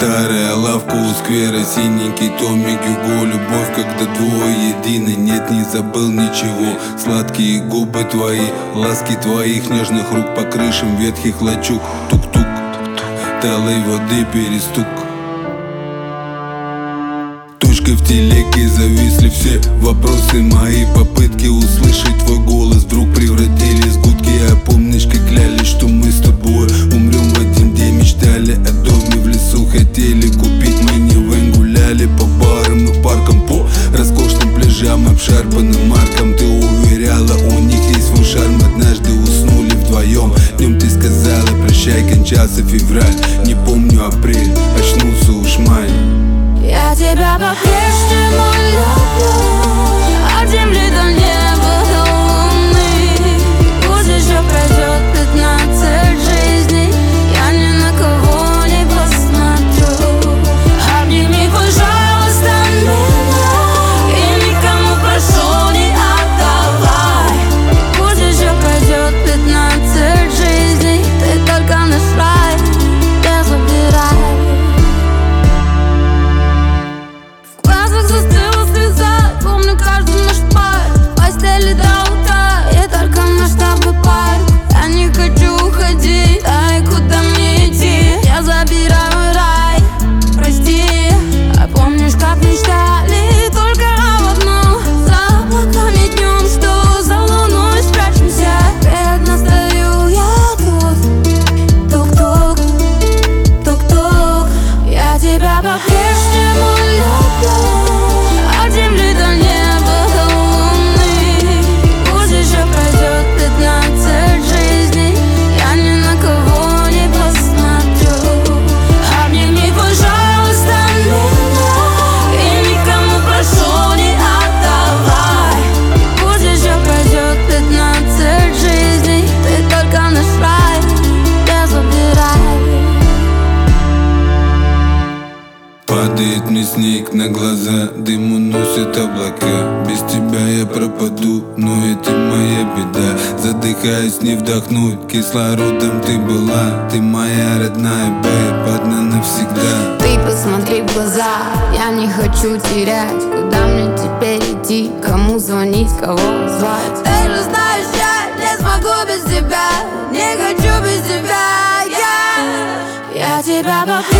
Старая лавка у сквера, синенький томик Юго. Любовь, когда двое едины, нет, не забыл ничего. Сладкие губы твои, ласки твоих нежных рук, по крышам ветхих лачуг. Тук-тук, талой воды перестук. Точкой в телеге зависли все вопросы мои. Попытки услышать твой голос вдруг превратились в гудки. А помнишь, как клялись, что мы с тобой умрем в один день? Мечтали о доме в лесу, хотели купить минивэн. Гуляли по барам и паркам, по роскошным пляжам, обшарпанным маркам. Ты уверяла, у них есть свой шарм. Однажды уснули вдвоем. Днем ты сказала прощай, кончался февраль. Не помню апрель, очнулся уж май. Я тебя по-прежнему люблю, от земли до неба, до луны. Пусть еще пройдет 15 жизней, я ни на кого не посмотрю. Обними, пожалуйста, меня, и никому прошу не отдавай. Пусть еще пройдет 15 жизней, ты только наш рай, не забирай. Застыла слеза, помню каждый наш пар. В постели до утра, и только наш с тобой пар. Я не хочу уходить, а и куда мне идти? Я забираю рай, прости. А помнишь, как мечтали только об одном? За облаками днем, что за луной спрячемся. Бедно стою я тут, тук-тук, тук-тук. Я тебя по-прежнему люблю, от земли до неба, до луны. Пусть еще пройдет 15 жизней, я ни на кого не посмотрю. Обними, пожалуйста, меня, и никому прошу не отдавай. Пусть еще пройдет 15 жизней, ты только наш рай, не забирай. Падает мне снег на глаза, дым уносит облака. Без тебя я пропаду, но это моя беда. Задыхаюсь, не вдохнуть, кислородом ты была. Ты моя родная, бэйб, одна навсегда. Ты посмотри в глаза, я не хочу терять. Куда мне теперь идти, кому звонить, кого звать? Ты же знаешь, я не смогу без тебя, не хочу без тебя. Я тебя